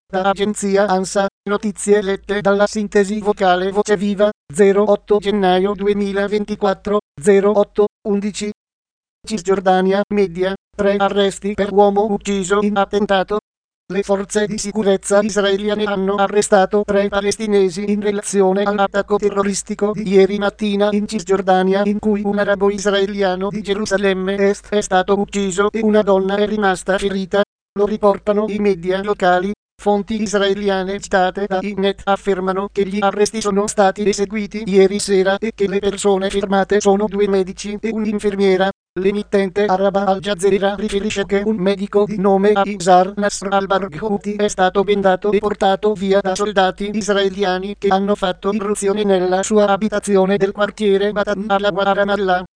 Da agenzia ANSA, notizie lette dalla sintesi vocale Voce Viva, 08 gennaio 2024, 08:11. Cisgiordania, media, 3 arresti per uomo ucciso in attentato. Le forze di sicurezza israeliane hanno arrestato 3 palestinesi in relazione all'attacco terroristico di ieri mattina in Cisgiordania, in cui un arabo israeliano di Gerusalemme Est è stato ucciso e una donna è rimasta ferita. Lo riportano i media locali. Fonti israeliane citate da Ynet affermano che gli arresti sono stati eseguiti ieri sera e che le persone fermate sono 2 medici e un'infermiera. L'emittente araba Al Jazeera riferisce che un medico di nome Aizar Nasr al-Barghouti è stato bendato e portato via da soldati israeliani che hanno fatto irruzione nella sua abitazione del quartiere Batan al-Ramallah.